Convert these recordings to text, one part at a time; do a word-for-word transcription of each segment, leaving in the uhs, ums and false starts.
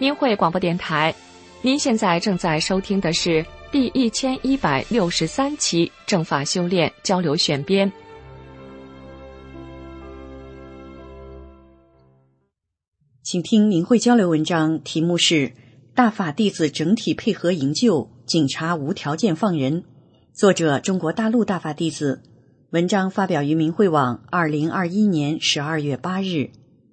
明慧广播电台，您现在正在收听的是第一千一百六十三期正法修炼交流选编。 请听明慧交流文章，题目是大法弟子整体配合营救，警察无条件放人，作者中国大陆大法弟子，文章发表于明慧网二零二一年十二月八日。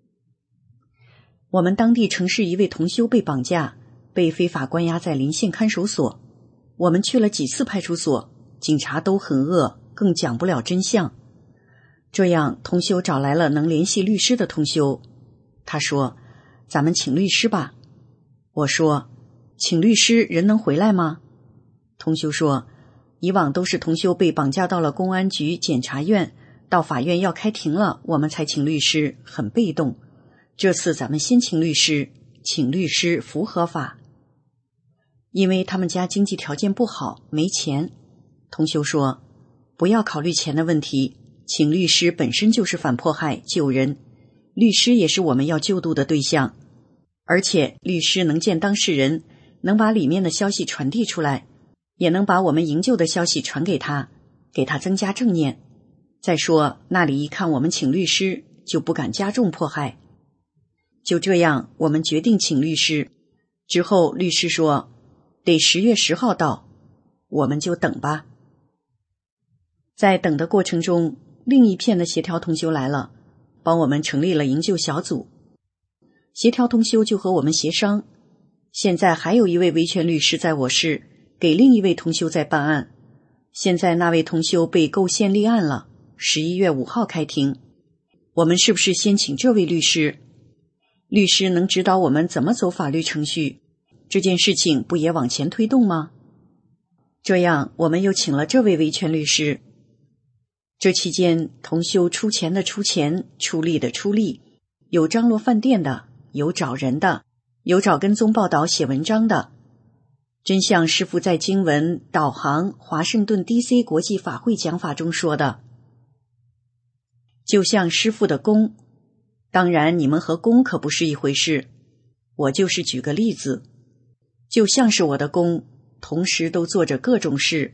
我们当地城市一位同修被绑架，被非法关押在临县看守所。我们去了几次派出所，警察都很恶，更讲不了真相。这样同修找来了能联系律师的同修，他说：咱们请律师吧。我说：请律师人能回来吗？同修说：以往都是同修被绑架到了公安局、检察院，到法院要开庭了，我们才请律师，很被动。这次咱们先请律师，请律师符合法。因为他们家经济条件不好，没钱。同修说：不要考虑钱的问题，请律师本身就是反迫害救人，律师也是我们要救度的对象，而且律师能见当事人，能把里面的消息传递出来，也能把我们营救的消息传给他，给他增加正念。再说那里一看我们请律师，就不敢加重迫害。就这样，我们决定请律师。之后律师说得十月十号到，我们就等吧。在等的过程中，另一片的协调同修来了，帮我们成立了营救小组。协调同修就和我们协商，现在还有一位维权律师在我市，给另一位同修在办案。现在那位同修被构陷立案了，十一月五号开庭。我们是不是先请这位律师？律师能指导我们怎么走法律程序，这件事情不也往前推动吗？这样我们又请了这位维权律师。这期间同修出钱的出钱，出力的出力，有张罗饭店的，有找人的，有找跟踪报道写文章的。真像师父在经文导航华盛顿 D C 国际法会讲法中说的，就像师父的功，当然你们和功可不是一回事，我就是举个例子，就像是我的功，同时都做着各种事。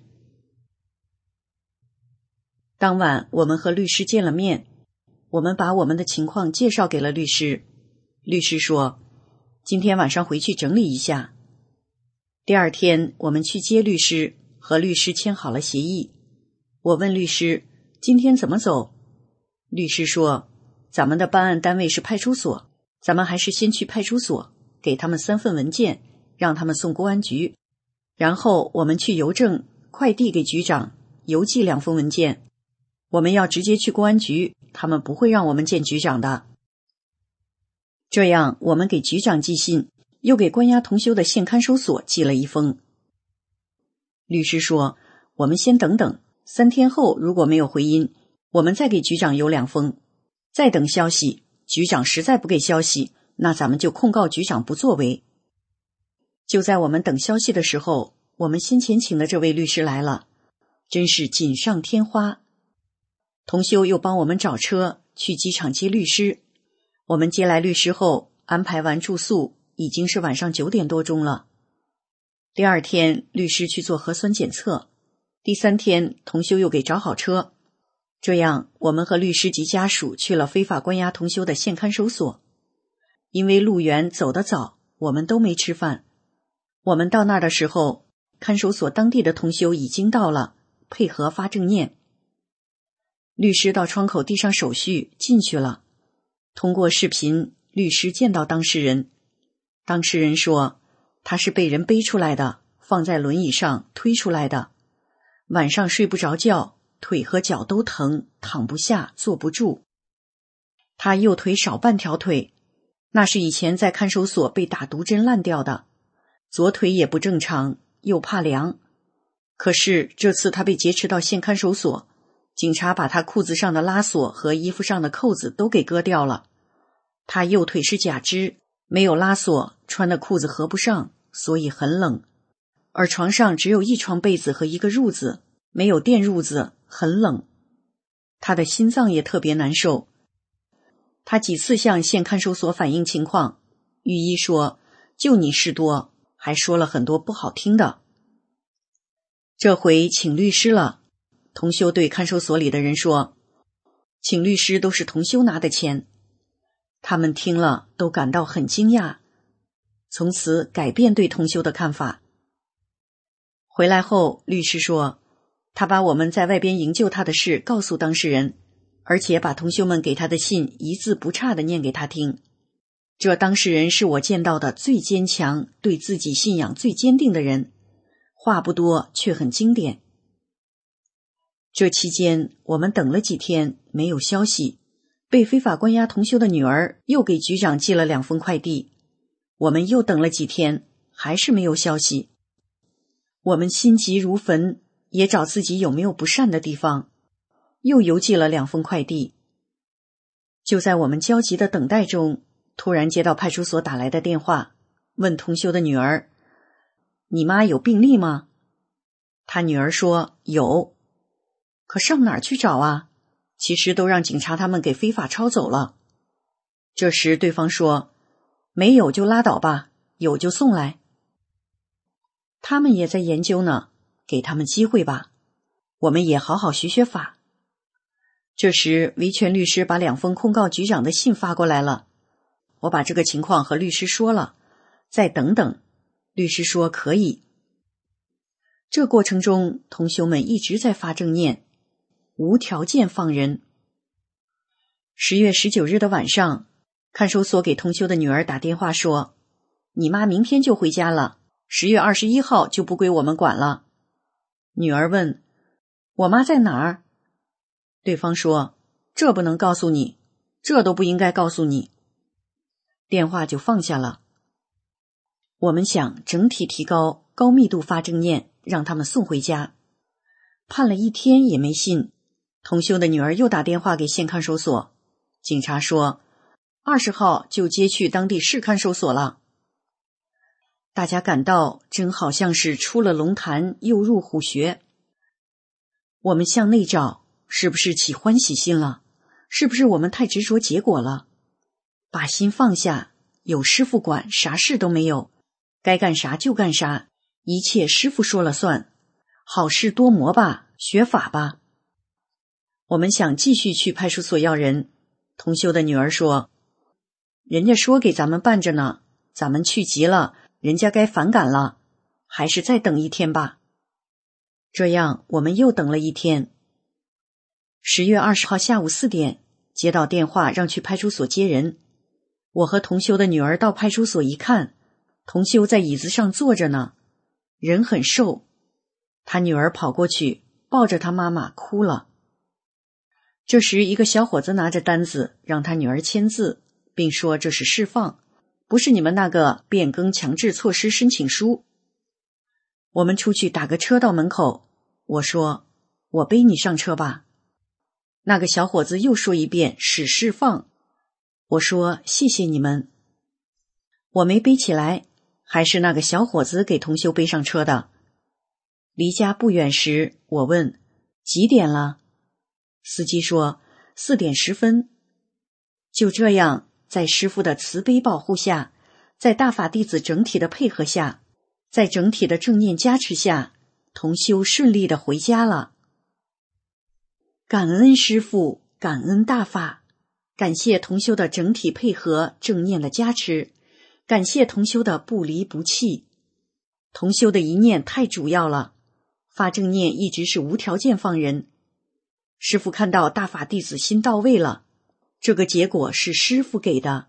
当晚我们和律师见了面，我们把我们的情况介绍给了律师。律师说今天晚上回去整理一下。第二天我们去接律师，和律师签好了协议。我问律师今天怎么走？律师说咱们的办案单位是派出所，咱们还是先去派出所，给他们三份文件，让他们送公安局，然后我们去邮政快递给局长，邮寄两封文件。我们要直接去公安局，他们不会让我们见局长的。这样我们给局长寄信，又给关押同修的县看守所寄了一封。律师说我们先等等，三天后如果没有回音，我们再给局长邮两封，再等消息，局长实在不给消息，那咱们就控告局长不作为。就在我们等消息的时候，我们先前请的这位律师来了，真是锦上添花。同修又帮我们找车去机场接律师。我们接来律师后，安排完住宿，已经是晚上九点多钟了。第二天律师去做核酸检测，第三天同修又给找好车。这样我们和律师及家属去了非法关押同修的县看守所。因为路远走得早，我们都没吃饭。我们到那儿的时候，看守所当地的同修已经到了，配合发正念。律师到窗口递上手续进去了。通过视频，律师见到当事人。当事人说他是被人背出来的，放在轮椅上推出来的，晚上睡不着觉，腿和脚都疼，躺不下，坐不住。他右腿少半条腿，那是以前在看守所被打毒针烂掉的。左腿也不正常，又怕凉。可是这次他被劫持到县看守所，警察把他裤子上的拉锁和衣服上的扣子都给割掉了。他右腿是假肢，没有拉锁，穿的裤子合不上，所以很冷。而床上只有一床被子和一个褥子，没有垫褥子，很冷。他的心脏也特别难受。他几次向县看守所反映情况，御医说就你事多，还说了很多不好听的。这回请律师了，同修对看守所里的人说，请律师都是同修拿的钱。他们听了都感到很惊讶，从此改变对同修的看法。回来后，律师说，他把我们在外边营救他的事告诉当事人，而且把同修们给他的信一字不差地念给他听。这当事人是我见到的最坚强，对自己信仰最坚定的人，话不多，却很经典。这期间我们等了几天，没有消息。被非法关押同修的女儿又给局长寄了两封快递，我们又等了几天，还是没有消息。我们心急如焚，也找自己有没有不善的地方，又邮寄了两封快递。就在我们焦急的等待中，突然接到派出所打来的电话，问同修的女儿，你妈有病历吗？他女儿说有，可上哪儿去找啊？其实都让警察他们给非法抄走了。这时对方说，没有就拉倒吧，有就送来。他们也在研究呢，给他们机会吧，我们也好好学学法。这时维权律师把两封控告局长的信发过来了，我把这个情况和律师说了，再等等，律师说可以。这过程中同修们一直在发正念，无条件放人。十月十九日的晚上，看守所给同修的女儿打电话说，你妈明天就回家了，十月二十一号就不归我们管了。女儿问，我妈在哪儿？对方说，这不能告诉你，这都不应该告诉你。电话就放下了。我们想整体提高，高密度发正念，让他们送回家。盼了一天也没信，同修的女儿又打电话给县看守所，警察说二十号就接去当地市看守所了。大家感到真好像是出了龙潭又入虎穴。我们向内找，是不是起欢喜心了？是不是我们太执着结果了？把心放下，有师父管，啥事都没有，该干啥就干啥，一切师父说了算，好事多磨吧，学法吧。我们想继续去派出所要人，同修的女儿说，人家说给咱们办着呢，咱们去急了，人家该反感了，还是再等一天吧。这样我们又等了一天。十月二十号下午四点，接到电话让去派出所接人。我和同修的女儿到派出所一看，同修在椅子上坐着呢，人很瘦。他女儿跑过去抱着他妈妈哭了。这时一个小伙子拿着单子让他女儿签字，并说这是释放，不是你们那个变更强制措施申请书。我们出去打个车到门口，我说我背你上车吧。那个小伙子又说一遍是释放，我说谢谢你们。我没背起来，还是那个小伙子给同修背上车的。离家不远时，我问几点了？司机说四点十分。就这样，在师父的慈悲保护下，在大法弟子整体的配合下，在整体的正念加持下，同修顺利的回家了。感恩师父，感恩大法，感谢同修的整体配合，正念的加持，感谢同修的不离不弃。同修的一念太主要了，发正念一直是无条件放人。师父看到大法弟子心到位了，这个结果是师父给的。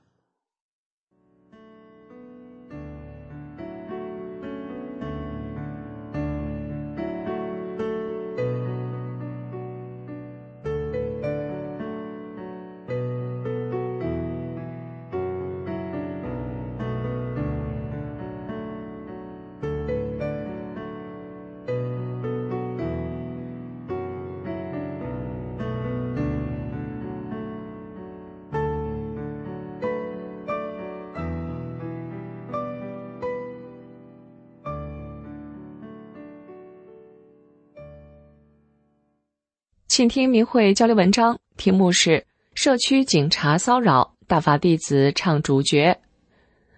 请听明慧交流文章，题目是社区警察骚扰，大法弟子唱主角。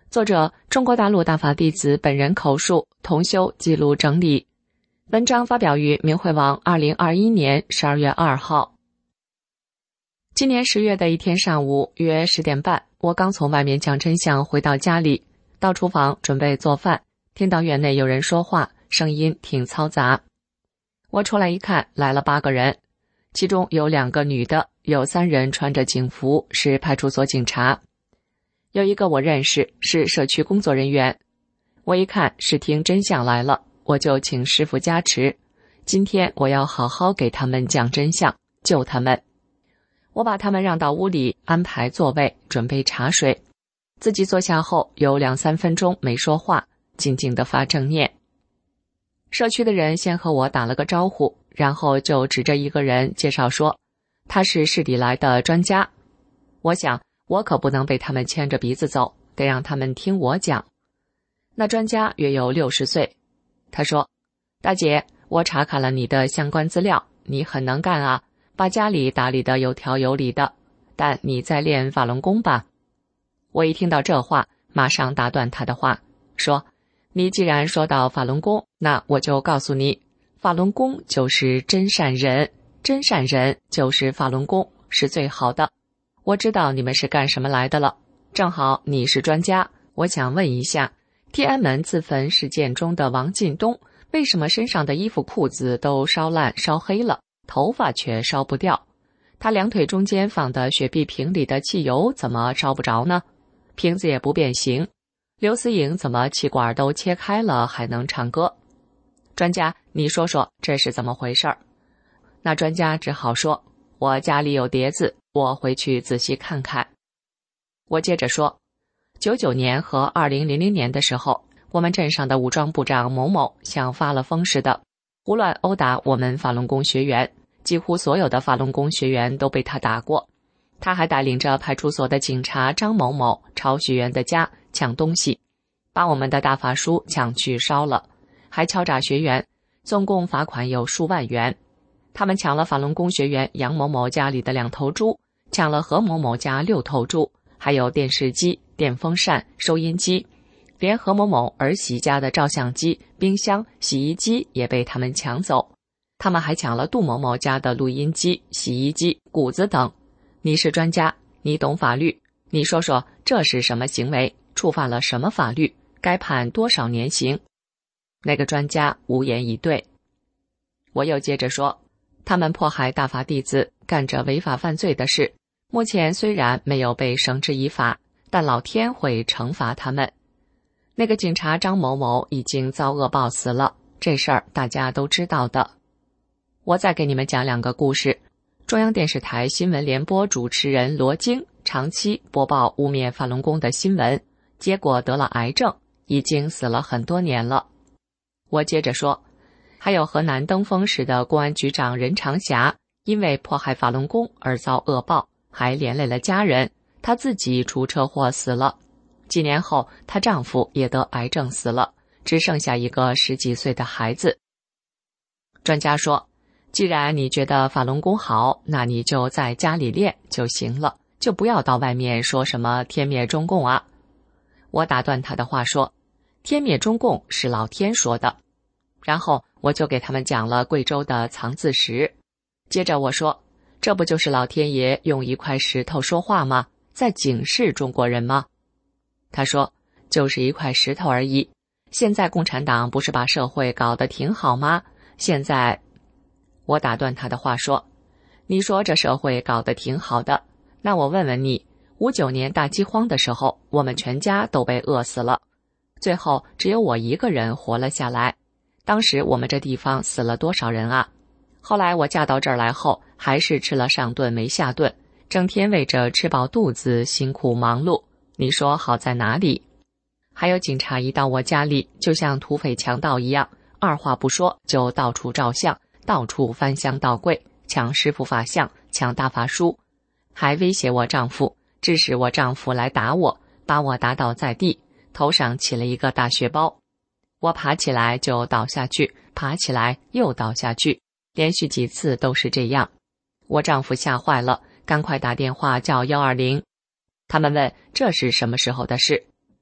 作者：中国大陆大法弟子本人口述，同修记录整理。文章发表于明慧网二零二一年十二月二号。今年十月的一天上午约十点半，我刚从外面讲真相回到家里，到厨房准备做饭，听到院内有人说话，声音挺嘈杂。我出来一看，来了八个人，其中有两个女的，有三人穿着警服，是派出所警察。有一个我认识，是社区工作人员。我一看是听真相来了，我就请师父加持。今天我要好好给他们讲真相，救他们。我把他们让到屋里，安排座位，准备茶水。自己坐下后，有两三分钟没说话，静静地发正念。社区的人先和我打了个招呼，然后就指着一个人介绍说，他是市里来的专家。我想，我可不能被他们牵着鼻子走，得让他们听我讲。那专家约有六十岁，他说：“大姐，我查看了你的相关资料，你很能干啊，把家里打理得有条有理的。但你在练法轮功吧？”我一听到这话，马上打断他的话，说：“你既然说到法轮功，那我就告诉你，法轮功就是真善忍，真善忍就是法轮功，是最好的。我知道你们是干什么来的了，正好你是专家，我想问一下，天安门自焚事件中的王进东，为什么身上的衣服裤子都烧烂烧黑了，头发却烧不掉？他两腿中间放的雪碧瓶里的汽油怎么烧不着呢？瓶子也不变形。刘思颖怎么气管都切开了还能唱歌？专家，你说说这是怎么回事儿？那专家只好说，我家里有碟子，我回去仔细看看。我接着说，九九年和二零零零年的时候，我们镇上的武装部长某某像发了疯似的，胡乱殴打我们法轮功学员，几乎所有的法轮功学员都被他打过。他还带领着派出所的警察张某某朝学员的家抢东西，把我们的大法书抢去烧了，还敲诈学员，总共罚款有数万元。他们抢了法轮功学员杨某某家里的两头猪，抢了何某某家六头猪，还有电视机、电风扇、收音机，连何某某儿媳家的照相机、冰箱、洗衣机也被他们抢走。他们还抢了杜某某家的录音机、洗衣机、谷子等。你是专家，你懂法律，你说说这是什么行为，触犯了什么法律，该判多少年刑？那个专家无言以对。我又接着说，他们迫害大法弟子，干着违法犯罪的事，目前虽然没有被绳之以法，但老天会惩罚他们。那个警察张某某已经遭恶报死了，这事儿大家都知道的。我再给你们讲两个故事。中央电视台新闻联播主持人罗京长期播报污蔑法轮功的新闻，结果得了癌症，已经死了很多年了。我接着说，还有河南登封市的公安局长任长霞，因为迫害法轮功而遭恶报，还连累了家人，她自己出车祸死了。几年后，她丈夫也得癌症死了，只剩下一个十几岁的孩子。专家说，既然你觉得法轮功好，那你就在家里练就行了，就不要到外面说什么天灭中共啊。我打断他的话说，天灭中共是老天说的。然后我就给他们讲了贵州的藏字石。接着我说，这不就是老天爷用一块石头说话吗？在警示中国人吗？他说，就是一块石头而已。现在共产党不是把社会搞得挺好吗？现在我打断他的话说，你说这社会搞得挺好的，那我问问你，五九年大饥荒的时候，我们全家都被饿死了，最后只有我一个人活了下来。当时我们这地方死了多少人啊？后来我嫁到这儿来后，还是吃了上顿没下顿，整天为着吃饱肚子辛苦忙碌，你说好在哪里？还有警察一到我家里，就像土匪强盗一样，二话不说就到处照相，到处翻箱倒柜，抢师父法像，抢大法书，还威胁我丈夫，致使我丈夫来打我，把我打倒在地，头上起了一个大血包。我爬起来就倒下去，爬起来又倒下去，连续几次都是这样。我丈夫吓坏了，赶快打电话叫一二零。他们问这是什么时候的事？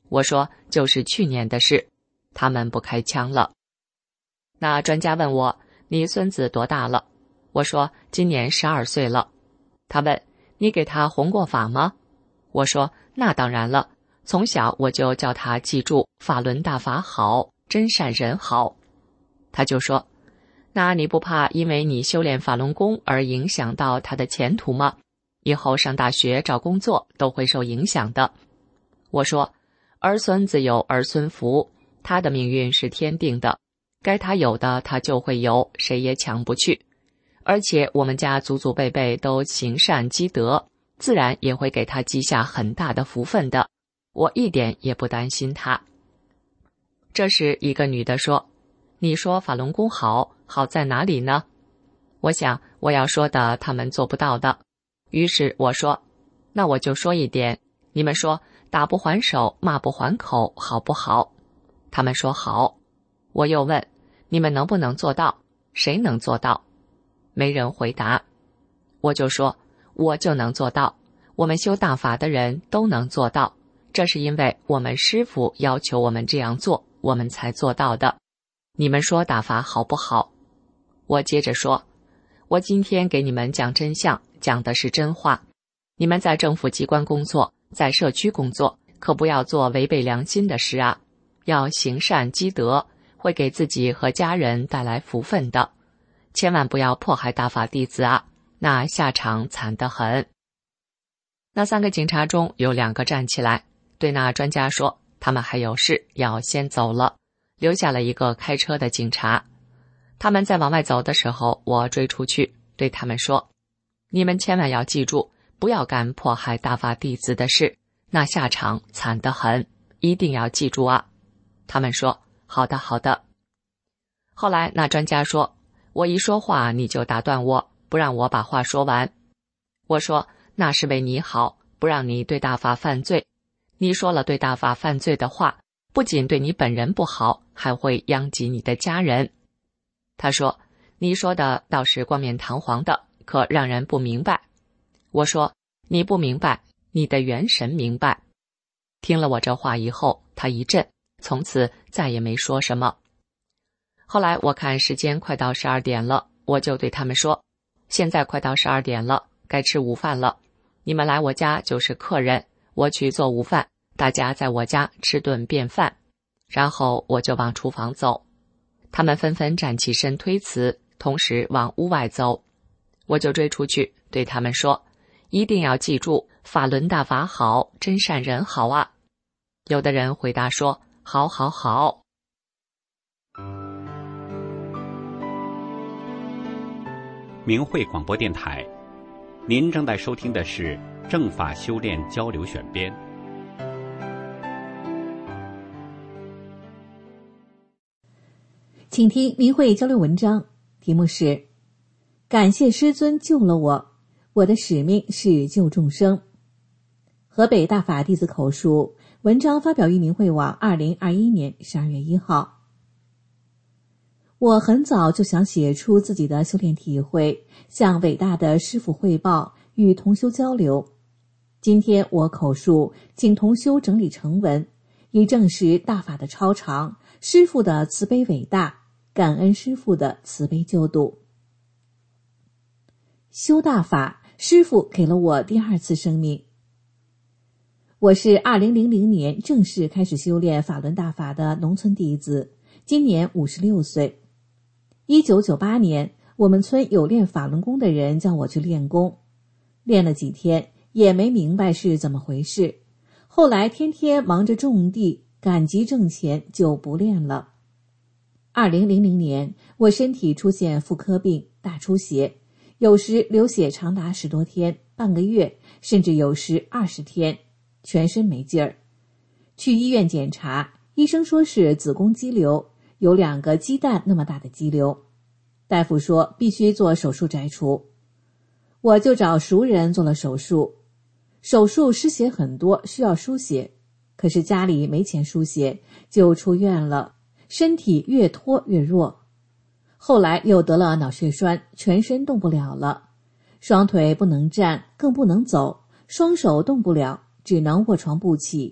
我说就是去年的事，他们不开枪了。那专家问我，你孙子多大了？我说今年十二岁了。他问，你给他弘过法吗？我说那当然了，从小我就叫他记住法轮大法好，真善人好。他就说，那你不怕因为你修炼法轮功而影响到他的前途吗？以后上大学找工作都会受影响的。我说，儿孙自有儿孙福，他的命运是天定的，该他有的他就会有，谁也抢不去。而且我们家祖祖辈辈都行善积德，自然也会给他积下很大的福分的，我一点也不担心他。这时一个女的说，你说法轮功好，好在哪里呢？我想我要说的他们做不到的，于是我说，那我就说一点，你们说打不还手，骂不还口，好不好？他们说好。我又问，你们能不能做到？谁能做到？没人回答。我就说，我就能做到，我们修大法的人都能做到，这是因为我们师父要求我们这样做，我们才做到的。你们说大法好不好？我接着说，我今天给你们讲真相，讲的是真话。你们在政府机关工作，在社区工作，可不要做违背良心的事啊，要行善积德，会给自己和家人带来福分的。千万不要迫害大法弟子啊，那下场惨得很。那三个警察中有两个站起来，对那专家说，他们还有事要先走了，留下了一个开车的警察。他们在往外走的时候，我追出去，对他们说，你们千万要记住，不要干迫害大法弟子的事，那下场惨得很，一定要记住啊。他们说，好的好的。后来那专家说，我一说话你就打断我，不让我把话说完。我说，那是为你好，不让你对大法犯罪。你说了对大法犯罪的话，不仅对你本人不好，还会殃及你的家人。他说，你说的倒是冠冕堂皇的，可让人不明白。我说，你不明白，你的元神明白。听了我这话以后，他一震，从此再也没说什么。后来我看时间快到十二点了，我就对他们说，现在快到十二点了，该吃午饭了。你们来我家就是客人，我去做午饭，大家在我家吃顿便饭。然后我就往厨房走。他们纷纷站起身推辞，同时往屋外走。我就追出去，对他们说，一定要记住，法轮大法好，真善人好啊。有的人回答说，好好好。 明慧广播电台，您正在收听的是正法修炼交流选编。 请听明慧交流文章，题目是感谢师尊救了我，我的使命是救众生。河北大法弟子口述，文章发表于明慧网二零二一年十二月一号。我很早就想写出自己的修炼体会，向伟大的师父汇报，与同修交流。今天我口述，请同修整理成文，以证实大法的超常，师父的慈悲伟大，感恩师父的慈悲救度。修大法，师父给了我第二次生命。我是二零零零年正式开始修炼法轮大法的农村弟子，今年五十六岁。一九九八年，我们村有练法轮功的人叫我去练功，练了几天也没明白是怎么回事，后来天天忙着种地，赶集挣钱，就不练了。二零零零年，我身体出现妇科病，大出血，有时流血长达十多天、半个月，甚至有时二十天，全身没劲儿。去医院检查，医生说是子宫肌瘤，有两个鸡蛋那么大的肌瘤，大夫说必须做手术摘除。我就找熟人做了手术，手术失血很多，需要输血，可是家里没钱输血，就出院了，身体越拖越弱。后来又得了脑血栓，全身动不了了，双腿不能站，更不能走，双手动不了，只能卧床不起，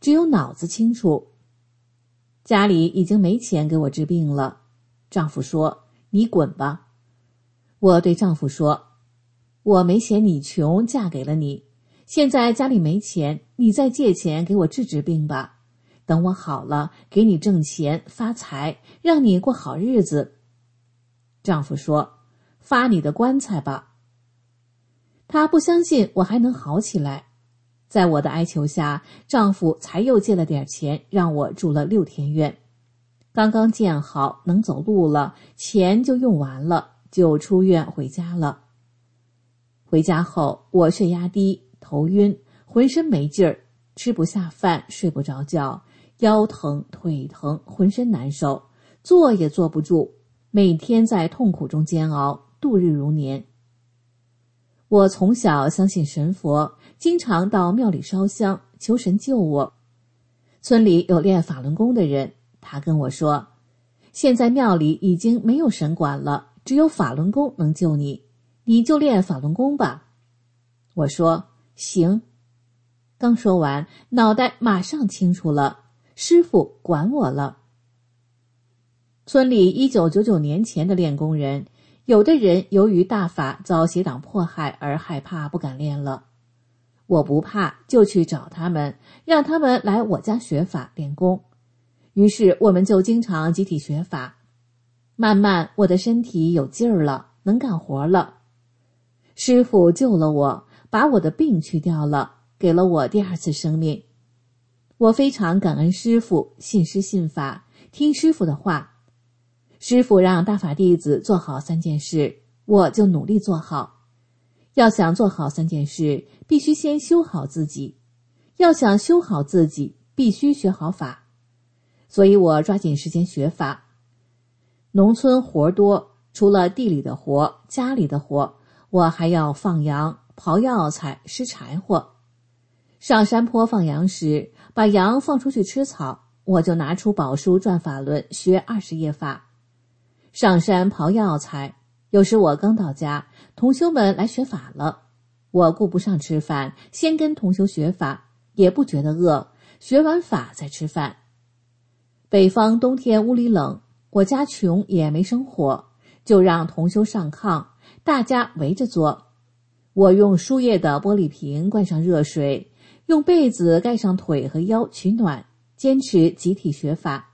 只有脑子清楚。家里已经没钱给我治病了，丈夫说：“你滚吧。”我对丈夫说：“我没嫌你穷，嫁给了你，现在家里没钱，你再借钱给我治治病吧。等我好了，给你挣钱发财，让你过好日子。”丈夫说：“发你的棺材吧。”他不相信我还能好起来。在我的哀求下，丈夫才又借了点钱，让我住了六天院。刚刚建好，能走路了，钱就用完了，就出院回家了。回家后，我血压低，头晕，浑身没劲儿，吃不下饭，睡不着觉，腰疼腿疼，浑身难受，坐也坐不住，每天在痛苦中煎熬，度日如年。我从小相信神佛，经常到庙里烧香，求神救我。村里有练法轮功的人，他跟我说，现在庙里已经没有神管了，只有法轮功能救你，你就练法轮功吧。我说行。刚说完，脑袋马上清楚了，师父管我了。村里一九九九年前的练功人，有的人由于大法遭邪党迫害而害怕不敢练了。我不怕，就去找他们，让他们来我家学法练功。于是我们就经常集体学法。慢慢我的身体有劲儿了，能干活了。师父救了我，把我的病去掉了，给了我第二次生命。我非常感恩师父，信师信法，听师父的话。师父让大法弟子做好三件事，我就努力做好。要想做好三件事，必须先修好自己。要想修好自己，必须学好法。所以我抓紧时间学法。农村活多，除了地里的活，家里的活，我还要放羊、刨药材、拾柴火。上山坡放羊时，把羊放出去吃草，我就拿出宝书转法轮，学二十页法。上山刨药材，有时我刚到家，同修们来学法了，我顾不上吃饭，先跟同修学法，也不觉得饿，学完法再吃饭。北方冬天屋里冷，我家穷也没生火，就让同修上炕，大家围着坐。我用输液的玻璃瓶灌上热水，用被子盖上腿和腰取暖，坚持集体学法。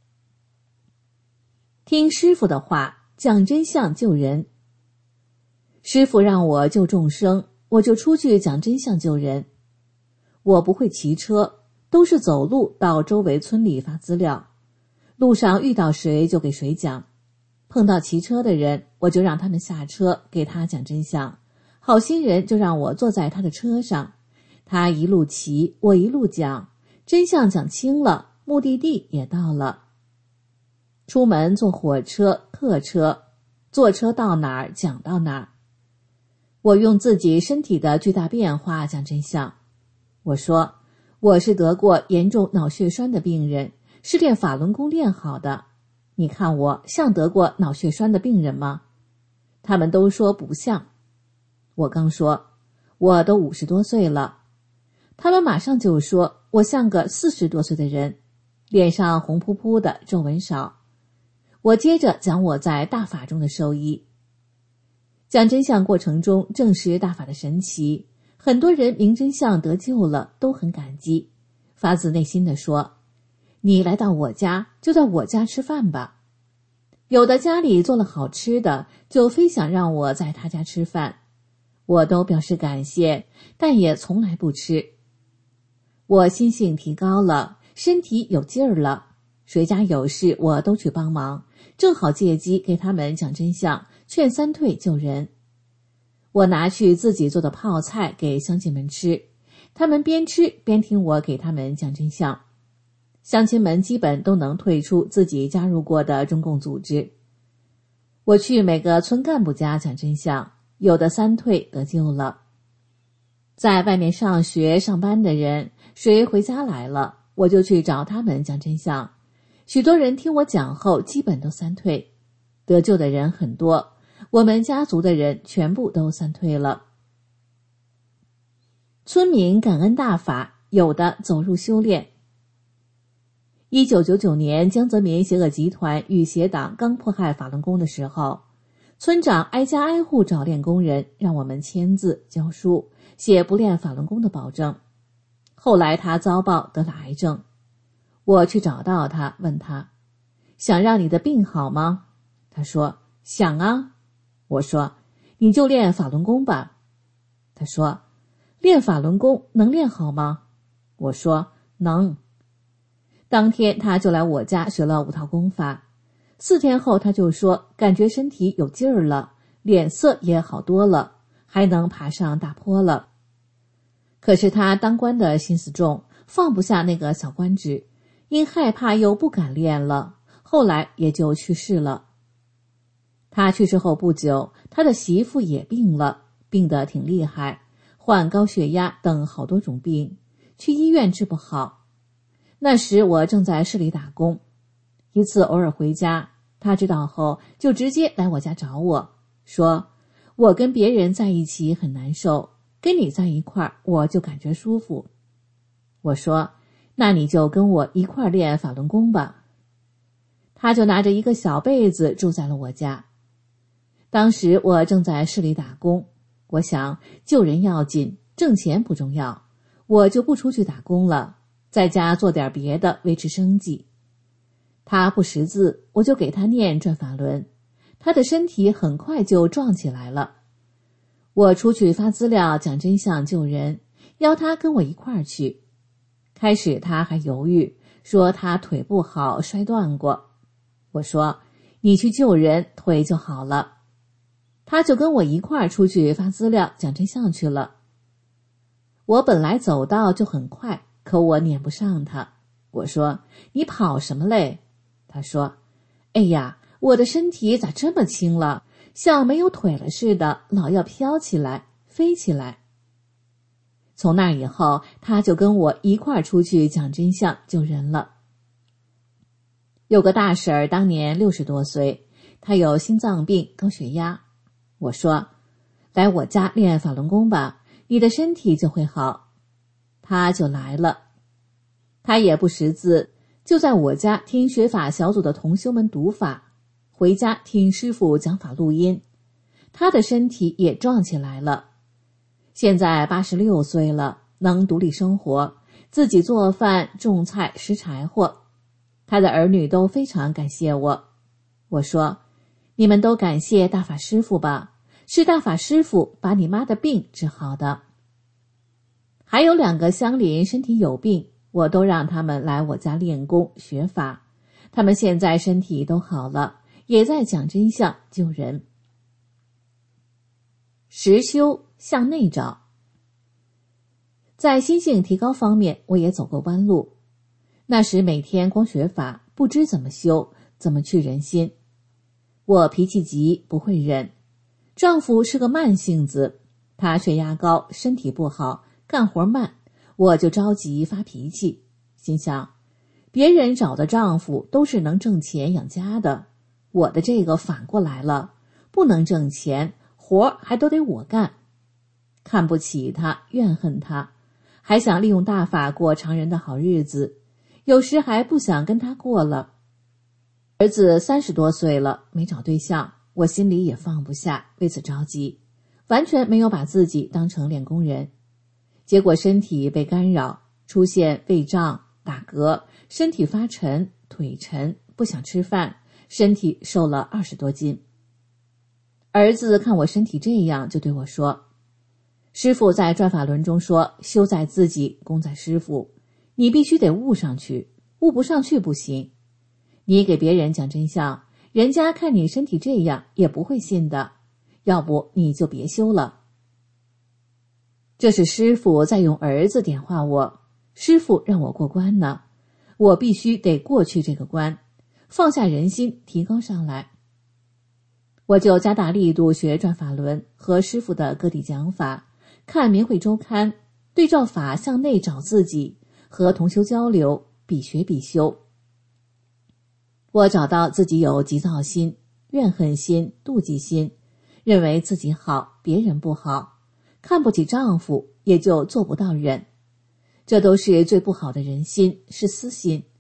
听师父的话，讲真相救人。师父让我救众生，我就出去讲真相救人。我不会骑车，都是走路到周围村里发资料，路上遇到谁就给谁讲。碰到骑车的人，我就让他们下车给他讲真相。好心人就让我坐在他的车上，他一路骑，我一路讲，真相讲清了，目的地也到了。出门坐火车、客车，坐车到哪儿讲到哪儿。我用自己身体的巨大变化讲真相。我说，我是得过严重脑血栓的病人，是练法轮功练好的。你看我像得过脑血栓的病人吗？他们都说不像。我刚说，我都五十多岁了。他们马上就说我像个四十多岁的人，脸上红扑扑的，皱纹少。我接着讲我在大法中的受益。讲真相过程中证实大法的神奇，很多人明真相得救了，都很感激，发自内心地说，你来到我家，就在我家吃饭吧。有的家里做了好吃的，就非想让我在他家吃饭，我都表示感谢，但也从来不吃。我心性提高了，身体有劲儿了，谁家有事我都去帮忙，正好借机给他们讲真相，劝三退救人。我拿去自己做的泡菜给乡亲们吃，他们边吃边听我给他们讲真相。乡亲们基本都能退出自己加入过的中共组织。我去每个村干部家讲真相，有的三退得救了。在外面上学上班的人，谁回家来了，我就去找他们讲真相。许多人听我讲后基本都三退，得救的人很多，我们家族的人全部都三退了。村民感恩大法，有的走入修炼， 一九九九年，江泽民邪恶集团与邪党刚迫害法轮功的时候，村长挨家挨户找练功人，让我们签字教书，写不练法轮功的保证。后来他遭报得了癌症，我去找到他，问他想让你的病好吗？他说想啊。我说你就练法轮功吧。他说练法轮功能练好吗？我说能。当天他就来我家学了五套功法，四天后他就说感觉身体有劲儿了，脸色也好多了，还能爬上大坡了。可是他当官的心思重，放不下那个小官职，因害怕又不敢练了，后来也就去世了。他去世后不久，他的媳妇也病了，病得挺厉害，患高血压等好多种病，去医院治不好。那时我正在市里打工，一次偶尔回家，他知道后就直接来我家找我，说我跟别人在一起很难受，跟你在一块儿我就感觉舒服。我说那你就跟我一块儿练法轮功吧。他就拿着一个小被子住在了我家。当时我正在市里打工，我想救人要紧，挣钱不重要，我就不出去打工了，在家做点别的维持生计。他不识字，我就给他念转法轮，他的身体很快就壮起来了。我出去发资料讲真相救人，邀他跟我一块儿去。开始他还犹豫，说他腿不好，摔断过。我说你去救人，腿就好了。他就跟我一块儿出去发资料讲真相去了。我本来走道就很快，可我撵不上他。我说你跑什么嘞？他说哎呀，我的身体咋这么轻了，像没有腿了似的，老要飘起来飞起来。从那以后，他就跟我一块儿出去讲真相救人了。有个大婶儿当年六十多岁，她有心脏病高血压。我说来我家练法轮功吧，你的身体就会好。他就来了。他也不识字，就在我家听学法小组的同修们读法，回家听师父讲法录音，他的身体也壮起来了。现在八十六岁了，能独立生活，自己做饭种菜拾柴火。他的儿女都非常感谢我。我说你们都感谢大法师父吧，是大法师父把你妈的病治好的。还有两个乡邻身体有病，我都让他们来我家练功学法，他们现在身体都好了，也在讲真相救人。实修向内找。在心性提高方面，我也走过弯路。那时每天光学法，不知怎么修，怎么去人心。我脾气急，不会忍。丈夫是个慢性子，他血压高，身体不好，干活慢，我就着急发脾气，心想别人找的丈夫都是能挣钱养家的，我的这个反过来了，不能挣钱，活还都得我干。看不起他，怨恨他，还想利用大法过常人的好日子，有时还不想跟他过了。儿子三十多岁了，没找对象，我心里也放不下，为此着急，完全没有把自己当成练功人。结果身体被干扰，出现胃胀、打嗝，身体发沉、腿沉，不想吃饭，身体瘦了二十多斤。儿子看我身体这样，就对我说，师父在转法轮中说，修在自己，功在师父，你必须得悟上去，悟不上去不行。你给别人讲真相，人家看你身体这样也不会信的，要不你就别修了。这是师父在用儿子点化我，师父让我过关呢，我必须得过去这个关，放下人心，提高上来。我就加大力度学转法轮和师父的各地讲法，看明慧周刊，对照法向内找自己，和同修交流，必学必修。我找到自己有急躁心、怨恨心、妒忌心，认为自己好，别人不好，看不起丈夫，也就做不到忍。这都是最不好的人心，是私心。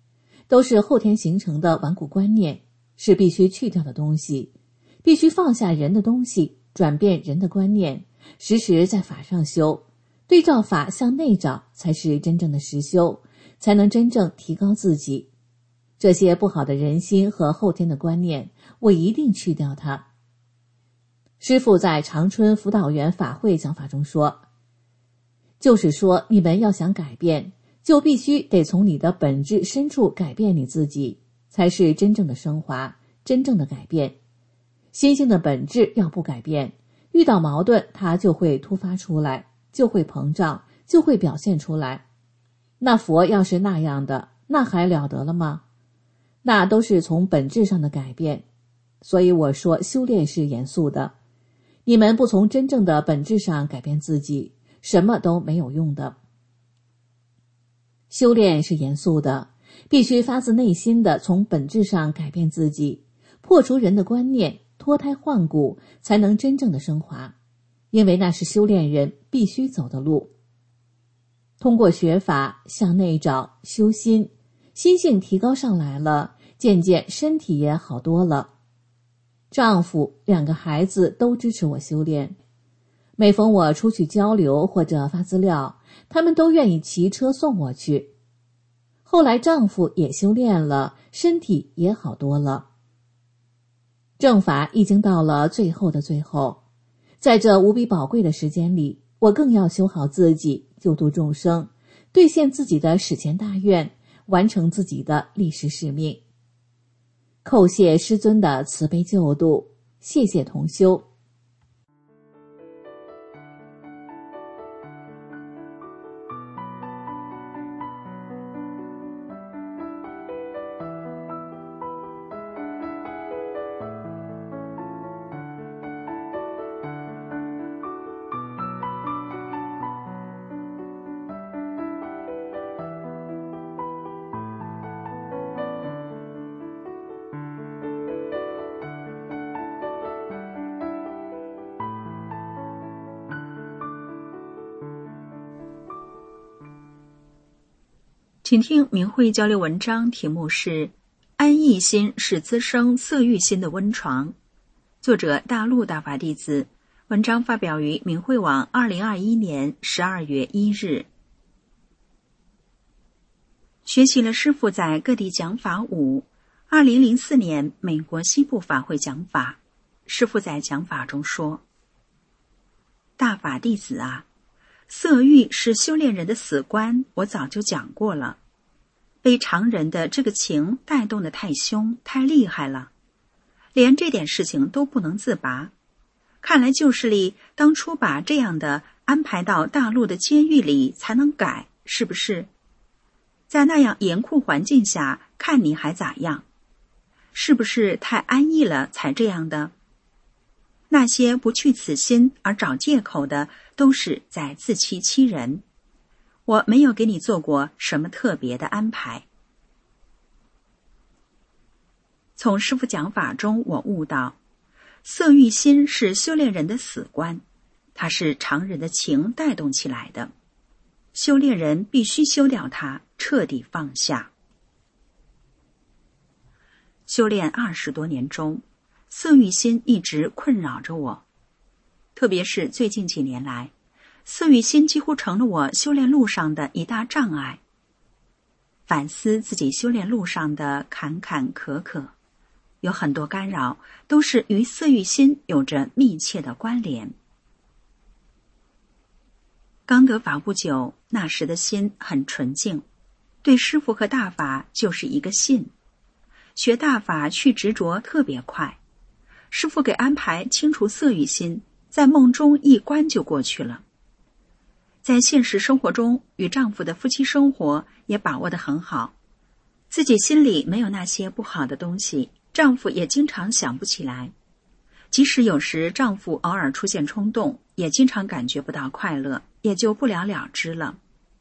都是后天形成的顽固观念，是必须去掉的东西，必须放下人的东西，转变人的观念，时时在法上修，对照法向内找，才是真正的实修，才能真正提高自己。这些不好的人心和后天的观念，我一定去掉它。师父在长春辅导员法会讲法中说，就是说你们要想改变，就必须得从你的本质深处改变你自己，才是真正的升华，真正的改变。心性的本质要不改变，遇到矛盾它就会突发出来，就会膨胀，就会表现出来。那佛要是那样的，那还了得了吗？那都是从本质上的改变。所以我说修炼是严肃的，你们不从真正的本质上改变自己，什么都没有用的。修炼是严肃的，必须发自内心的从本质上改变自己，破除人的观念，脱胎换骨，才能真正的升华，因为那是修炼人必须走的路。通过学法向内找，修心，心性提高上来了，渐渐身体也好多了。丈夫、两个孩子都支持我修炼，每逢我出去交流或者发资料，他们都愿意骑车送我去。后来丈夫也修炼了，身体也好多了。正法已经到了最后的最后，在这无比宝贵的时间里，我更要修好自己，救度众生，兑现自己的史前大愿，完成自己的历史使命。叩谢师尊的慈悲救度，谢谢同修。 请听明慧交流文章，题目是安逸心是滋生色欲心的温床，作者大陆大法弟子，文章发表于明慧网二零二一年十二月一日。学习了师父在各地讲法五，二零零四年美国西部法会讲法，师父在讲法中说，大法弟子啊，色欲是修炼人的死关，我早就讲过了。被常人的这个情带动得太凶太厉害了，连这点事情都不能自拔。看来旧势力当初把这样的安排到大陆的监狱里才能改，是不是？在那样严酷环境下，看你还咋样？是不是太安逸了才这样的？那些不去此心而找借口的，都是在自欺欺人。我没有给你做过什么特别的安排。从师父讲法中，我悟到，色欲心是修炼人的死关，它是常人的情带动起来的，修炼人必须修掉它，彻底放下。修炼二十多年中，色欲心一直困扰着我，特别是最近几年来，色欲心几乎成了我修炼路上的一大障碍。反思自己修炼路上的坎坎坷坷，有很多干扰都是与色欲心有着密切的关联。刚得法不久，那时的心很纯净，对师父和大法就是一个信。学大法去执着特别快，师父给安排清除色欲心，在梦中一关就过去了。在现实生活中，与丈夫的夫妻生活也把握得很好，自己心里没有那些不好的东西，丈夫也经常想不起来。即使有时丈夫偶尔出现冲动，也经常感觉不到快乐，也就不了了之了。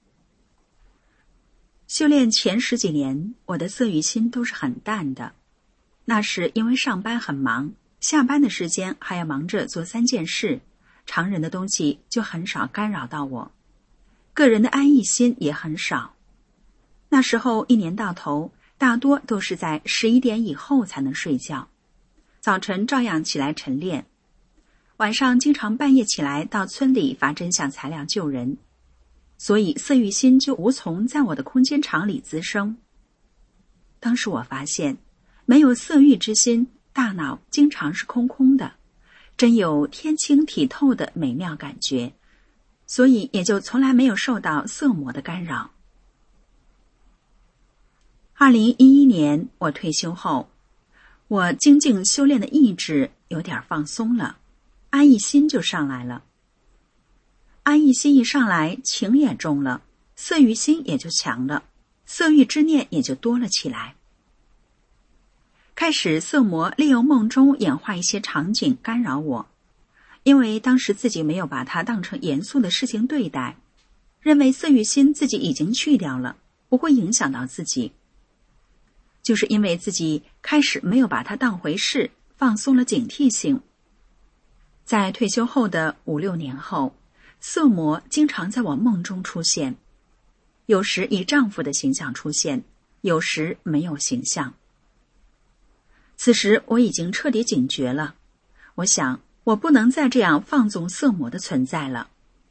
修炼前十几年，我的色欲心都是很淡的。那时因为上班很忙，下班的时间还要忙着做三件事，常人的东西就很少干扰到我，个人的安逸心也很少。那时候一年到头，大大多都是在十一点以后才能睡觉，早晨照样起来晨练，晚上经常半夜起来到村里发真相材料救人，所以色欲心就无从在我的空间场里滋生。当时我发现，没有色欲之心，大脑经常是空空的，真有天清体透的美妙感觉，所以也就从来没有受到色魔的干扰。二零一一年我退休后，我精进修炼的意志有点放松了，安逸心就上来了。安逸心一上来，情也重了，色欲心也就强了，色欲之念也就多了起来。开始色魔利用梦中演化一些场景干扰我，因为当时自己没有把它当成严肃的事情对待，认为色欲心自己已经去掉了，不会影响到自己。就是因为自己开始没有把它当回事，放松了警惕性。在退休后的五六年后，色魔经常在我梦中出现，有时以丈夫的形象出现，有时没有形象。此时我已经彻底警觉了，我想我不能再这样放纵色魔的存在了。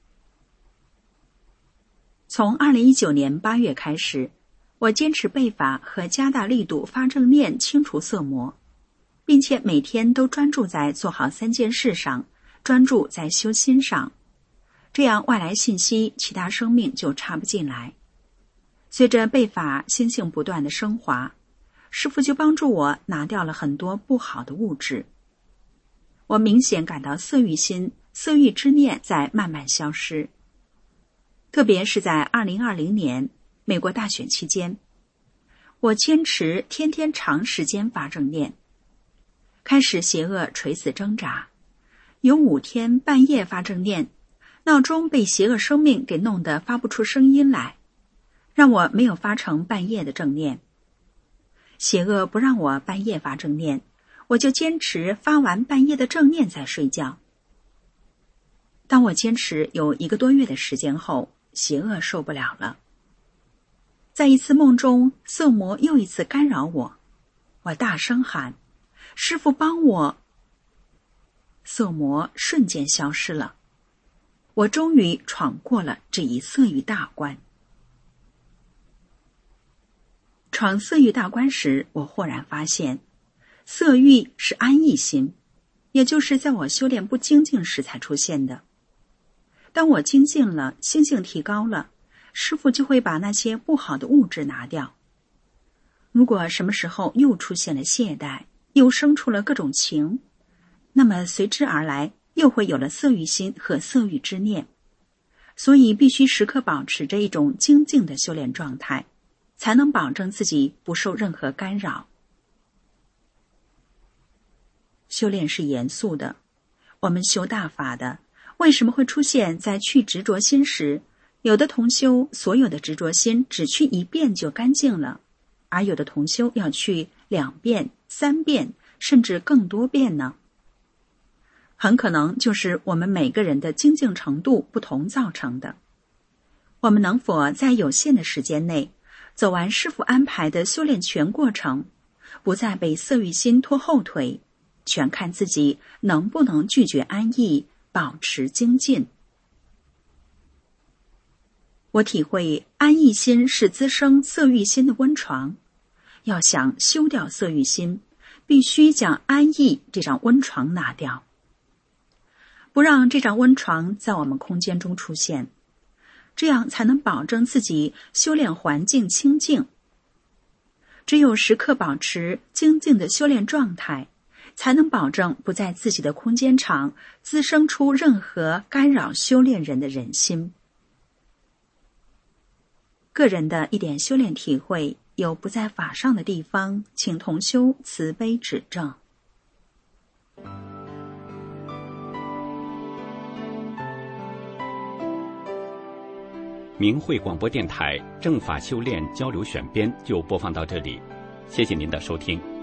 从二零一九年八月开始，我坚持背法和加大力度发正念清除色魔，并且每天都专注在做好三件事上，专注在修心上，这样外来信息其他生命就插不进来。随着背法心性不断的升华，师父就帮助我拿掉了很多不好的物质。我明显感到色欲心、色欲之念在慢慢消失。特别是在二零二零年美国大选期间，我坚持天天长时间发正念，开始邪恶垂死挣扎，有五天半夜发正念，闹钟被邪恶生命给弄得发不出声音来，让我没有发成半夜的正念。邪恶不让我半夜发正念，我就坚持发完半夜的正念再睡觉。当我坚持有一个多月的时间后，邪恶受不了了。在一次梦中，色魔又一次干扰我，我大声喊：师父帮我！色魔瞬间消失了，我终于闯过了这一色欲大关。闯色欲大关时，我豁然发现，色欲是安逸心，也就是在我修炼不精进时才出现的。当我精进了，心性提高了，师父就会把那些不好的物质拿掉。如果什么时候又出现了懈怠，又生出了各种情，那么随之而来又会有了色欲心和色欲之念。所以必须时刻保持着一种精进的修炼状态，才能保证自己不受任何干扰。修炼是严肃的，我们修大法的，为什么会出现在去执着心时，有的同修所有的执着心只去一遍就干净了，而有的同修要去两遍、三遍，甚至更多遍呢？很可能就是我们每个人的精进程度不同造成的。我们能否在有限的时间内走完师父安排的修炼全过程，不再被色欲心拖后腿，全看自己能不能拒绝安逸，保持精进。我体会安逸心是滋生色欲心的温床，要想修掉色欲心，必须将安逸这张温床拿掉，不让这张温床在我们空间中出现，这样才能保证自己修炼环境清净。只有时刻保持精进的修炼状态，才能保证不在自己的空间场滋生出任何干扰修炼人的人心。个人的一点修炼体会有不在法上的地方，请同修慈悲指正。 明慧广播电台正法修炼交流选编就播放到这里，谢谢您的收听。